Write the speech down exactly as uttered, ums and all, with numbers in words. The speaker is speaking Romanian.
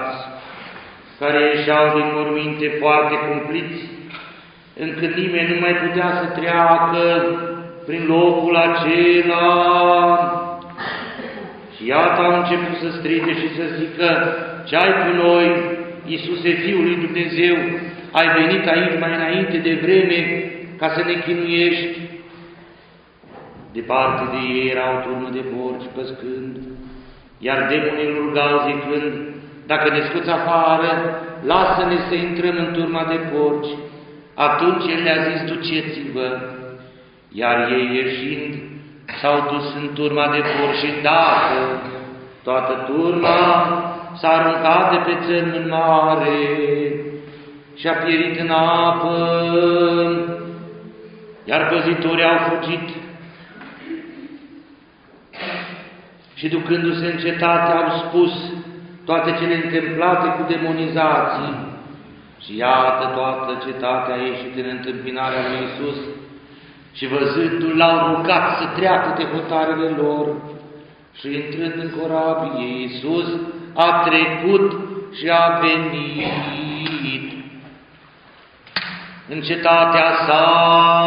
îndemânați, care ieșeau din morminte foarte cumpliți, încât nimeni nu mai putea să treacă prin locul acela. Și iată au început să strige și să zică: ce-ai cu noi, Iisuse, Fiul lui Dumnezeu? Ai venit aici mai înainte de vreme ca să ne chinuiești? Departe de ei era o turmă de porci păscând, iar demonii îl rugau zicând: dacă ne scoți afară, lasă-ne să intrăm în turma de porci. Atunci el le-a zis: duceți-vă. Iar ei ieșind s-au dus în turma de porci și îndată toată turma s-a aruncat de pe țărm în mare și a pierit în apă, iar păzitorii au fugit și ducându-se în cetate au spus toate cele întâmplate cu demonizații. Și iată toată cetatea a ieșit în întâmpinarea lui Iisus și văzându-L l-au rugat să treacă de hotarele lor. Și intrând în corabie, Iisus a trecut și a venit în cetatea sa.